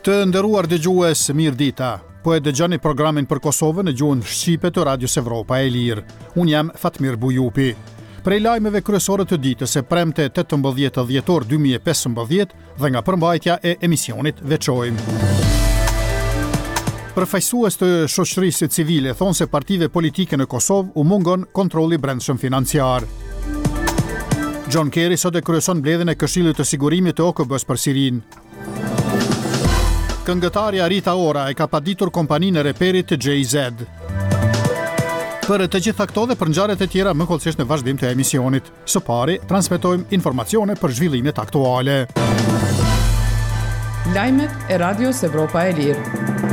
Të nderuar dëgjues, mirë dita. Po e dëgjoni programin për Kosovën në gjuhën shqipe të Radios Evropa e Lirë. Unë jam Fatmir Bujupi. Prej lajmeve kryesore të ditës e premte 18 dhjetor 2015 dhe nga përmbajtja e emisionit veçojmë. Përfaqësues të shoqërisë civile thonë se partive politike në Kosovë u mungon kontrolli brendshëm financiar. John Kerry sot e kryeson mbledhjen e Këshillit të Sigurimit të OKB-s për Sirinë. Këngëtarja Rita Ora e ka paditur kompaninë e reperit të JZ. Për të gjitha këto dhe për ngjarjet e tjera më kollësisht në vazhdim të emisionit. Së pari, transmetojmë informacione për zhvillimet aktuale. Lajmet e Radios Evropa e Lirë.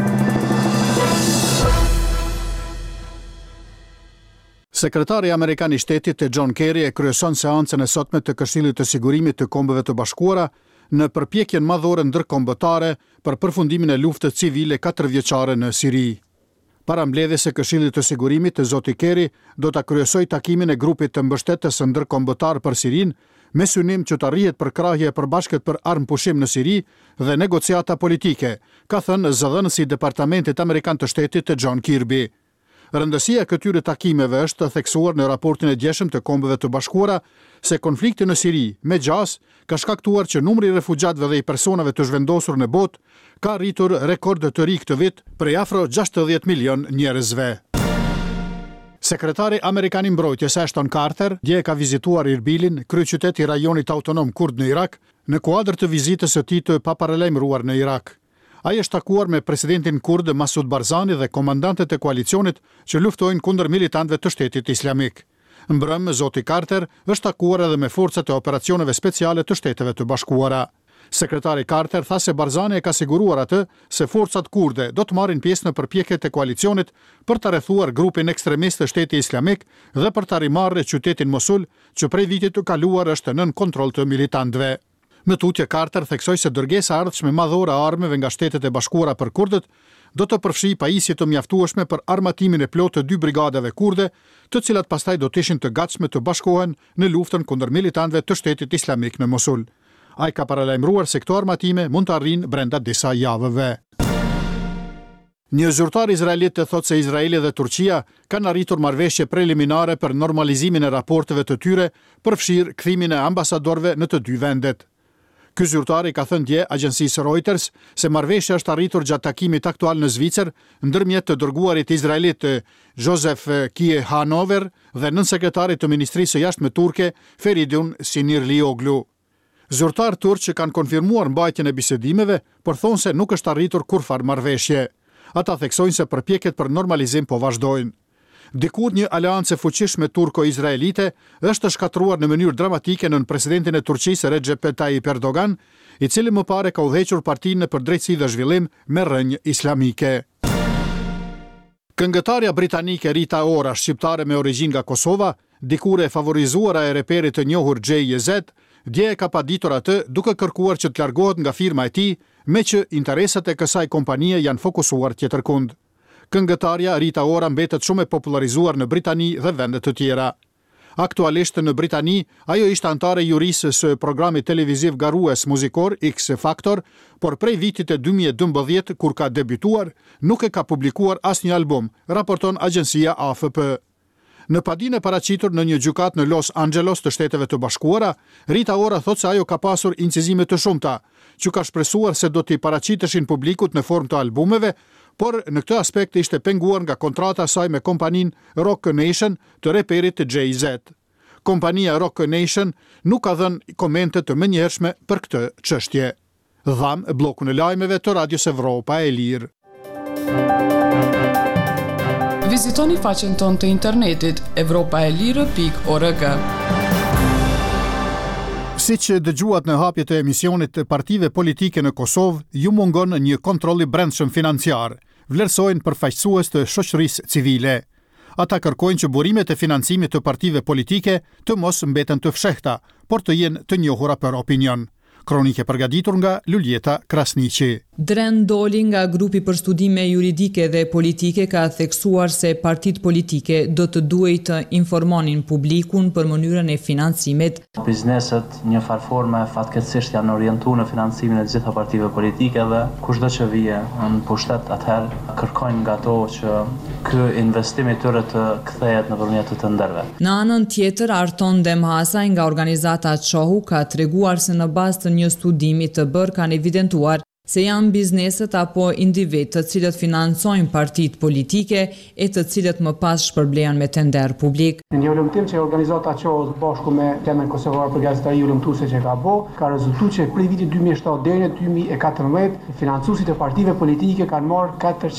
Sekretari Amerikan i Shtetit John Kerry e kryeson seancën e sotme të Këshillit të Sigurimit të Kombeve të Bashkuara në përpjekjen madhore ndërkombëtare për përfundimin e luftës civile 4-vjeçare në Siri. Para mbledhjes së Këshillit të Sigurimit, zoti Kerry do ta kryesojë takimin e grupit të mbështetës ndërkombëtar për Sirinë me synim që të arrihet përkrahje e përbashkët për armëpushim në Siri dhe negociata politike, ka thënë zëdhënësi i Departamentit Amerikan të Shtetit John Kirby. Rëndësia e këtyre takimeve është theksuar në raportin e djeshëm të Kombeve të Bashkuara se konflikti në Siri me gjas ka shkaktuar që numri i refugjatëve dhe i personave të zhvendosur në botë ka rritur rekord të ri këtë vit prej afro 60 milion njerëzve. Sekretari Amerikan i Mbrojtjes Ashton Carter dje ka vizituar Irbilin, kryeqytet i rajonit autonom kurd në Irak, në kuadër të vizitës së tij të paparalajmëruar në Irak. Ai është takuar me presidentin kurd Masud Barzani dhe komandantët e koalicionit që luftojnë kundër militantëve të Shtetit Islamik. Mbrëm, zoti Carter është takuar edhe me forcat e operacioneve speciale të Shteteve të Bashkuara. Sekretari Carter tha se Barzani e ka siguruar atë se forcat kurde do të marrin pjesë në përpjekjet e koalicionit për të rrethuar grupin ekstremist të Shtetit Islamik dhe për të rimarrë qytetin Mosul, që prej vitit të kaluar është nën kontroll të militantëve. Në tutje, Carter theksoi se dërgesa ardhshme madhore e armëve nga Shtetet e Bashkuara për kurdët do të përfshijë pajisje të mjaftueshme për armatimin e plotë të 2 brigadave kurde, të cilat pastaj do të ishin të gatshme të bashkohen në luftën kundër militantëve të Shtetit Islamik në Mosul. Ai ka paralajmëruar se këto armatime mund të arrijnë brenda disa javëve. Një zyrtar izraelit thotë se Izraeli dhe Turqia kanë arritur marrëveshje preliminare për normalizimin e raporteve të tyre, përfshirë kthimin e ambasadorëve në të dy vendet. Ky zyrtar ka thënë dje agjencisë Reuters se marrëveshja është arritur gjatë takimit aktual në Zvicër ndërmjet të dërguarit izraelit Josef Kie Hanover dhe nënsekretarit të Ministrisë së Jashtme turke Feridun Sinirlioglu. Zyrtar turq që kanë konfirmuar mbajtjen e bisedimeve, por thonë se nuk është arritur kurrfar marrëveshje. Ata theksojnë se përpjekjet për normalizim po vazhdojnë. Dikur një aleancë fuqishme turko-izraelite është shkatruar në mënyrë dramatike nën presidentin e Turqisë Recep Tayyip Erdogan, i cili më parë ka udhëhequr partinë për drejtësi dhe zhvillim me rrënjë islamike. Këngëtarja britanike Rita Ora, shqiptare me origjinë nga Kosova, dikur e favorizuara e reperit të njohur JZ, dje e ka paditur atë duke kërkuar që të largohet nga firma e tij, me që interesat e kësaj kompanie janë fokusuar tjetërkund. Këngëtarja Rita Ora mbetet shumë e popularizuar në Britani dhe vende të tjera. Aktualisht në Britani, ajo ishte antare jurisë së programit televiziv garues muzikor X Factor, por prej vitit e 2012 kur ka debutuar, nuk e ka publikuar asnjë album, raporton agjencia AFP. Në padinë e paraqitur në një gjykatë në Los Angeles të Shteteve të Bashkuara, Rita Ora thotë se ajo ka pasur incizime të shumta, që ka shpresuar se do t'i paraqiteshin publikut në formë të albumeve, por në këtë aspekt ishte penguar nga kontrata saj me kompaninë Rock Nation të reperit të JZ. Kompania Rock Nation nuk ka dhënë komente të menjëhershme për këtë çështje. Dham bllokun e lajmeve të Radios Evropa e Lirë. Vizitoni faqen tonë të internetit evropaelire.org. Siç dëgjuat në hapje të emisionit, partive politike në Kosovë ju mungon një kontroll i brendshëm financiar, vlerësojnë përfaqësues të shoqërisë civile. Ata kërkojnë që burimet e financimit të partive politike të mos mbeten të fshehta, por të jenë të njohura për opinion. Kronike përgatitur nga Luljeta Krasniqi. Dren Doli nga grupi për studime juridike dhe politike ka theksuar se partitë politike do të duhej të informonin publikun për mënyrën e financimit. Bizneset një farforme fatkeqësisht janë orientuar në financimin e të gjitha partive politike dhe kushdo që vije në pushtet atëherë kërkojnë nga ato që ky investim i tyre të kthehet nëpërmjet të nderve. Në anën tjetër, Arton Demhasaj nga organizata Çohu ka treguar se në bazë të një studimi të bërë kanë evidentuar se janë bizneset apo individ të cilët financojnë partitë politike e të cilët më pas shpërblehen me tender publik. Një ulëmtim që organizata Çohu bashku me Temën Kosovar për Gazetari ulëmtuese që ka rezultuar që prej vitit 2007 deri në 2014 financuesit e partive politike kanë marrë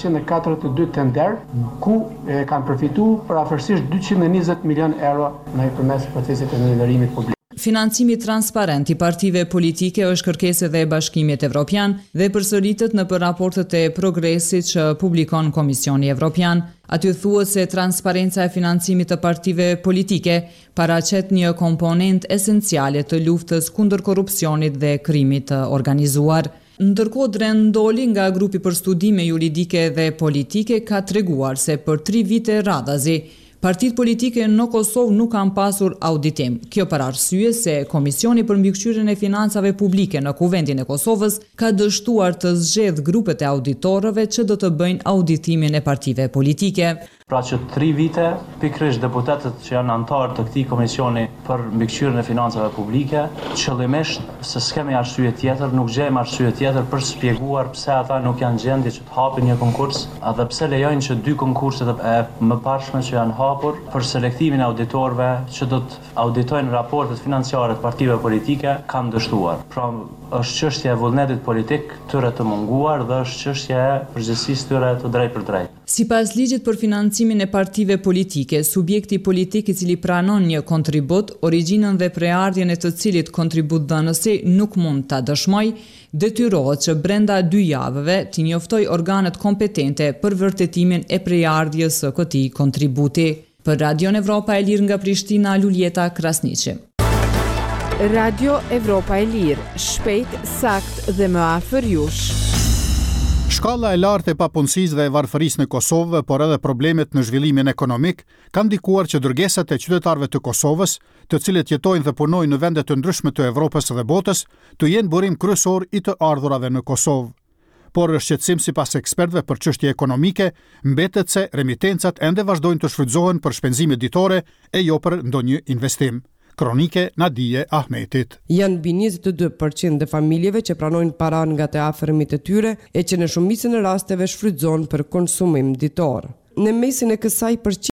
442 tender ku kanë përfituar për afërsisht 220 milion euro nëpërmes procesit të nderimit publik. Financimi transparent i partive politike është kërkesë edhe e Bashkimit Evropian dhe përsëritet në raportet e progresit që publikon Komisioni Evropian. Aty thuhet se transparenca e financimit të partive politike paraqet një komponent esenciale të luftës kundër korrupsionit dhe krimit të organizuar. Ndërkohë Dren Doli nga grupi për studime juridike dhe politike ka treguar se për 3 vite radhazi partitë politike në Kosovë nuk kanë pasur auditim. Kjo për arsye se Komisioni për mbikëqyrjen e financave publike në Kuvendin e Kosovës ka dështuar të zgjedh grupet e auditorëve që do të bëjnë auditimin e partive politike. Pra që 3 vite, pikërisht deputetët që janë antarë të këtij komisioni për mbikëqyrjen e financave publike, qëllimisht se s'kemi arsye tjetër, nuk gjejmë arsye tjetër për shpjeguar pse ata nuk janë gjendje që të hapin një konkurs, edhe pse lejojnë që 2 konkurset e mëparshme që janë hapur për selektimin e auditorëve që do të auditojnë raportet financiare të partive politike kanë dështuar. Pra është çështje e vullnetit politik tyre të munguar dhe është çështje e përgjegjësisë tyre të drejtë për drejtë. Sipas ligjit për financimin e partive politike, subjekti politik i cili pranon një kontribut, origjinën dhe preardhjen e të cilit kontributdhënësi nuk mund ta dëshmojë, detyrohet që brenda 2 javëve t'i njoftoj organet kompetente për vërtetimin e preardhjes së këtij kontributi. Për Radio Evropa e Lirë nga Prishtina, Luljeta Krasniqi. Radio Evropa e Lirë, shpejt, sakt dhe më afër jush. Shkalla e lartë e papunësisë dhe e varfërisë në Kosovë, por edhe problemet në zhvillimin ekonomik, kanë ndikuar që dërgesat e qytetarëve të Kosovës, të cilët jetojnë dhe punojnë në vende të ndryshme të Evropës dhe botës, të jenë burim kryesor i të ardhurave në Kosovë. Por është shqetësim sipas ekspertëve për çështje ekonomike, mbetet se remitencat ende vazhdojnë të shfrytëzohen për shpenzime ditore e jo për ndonjë investim. Kronike Nadije Ahmetit. Janë mbi 22% e familjeve që pranojnë paran nga të afërmit e tyre e që në shumicën e rasteve shfrytëzohen për konsumim ditor. Në mesin e kësaj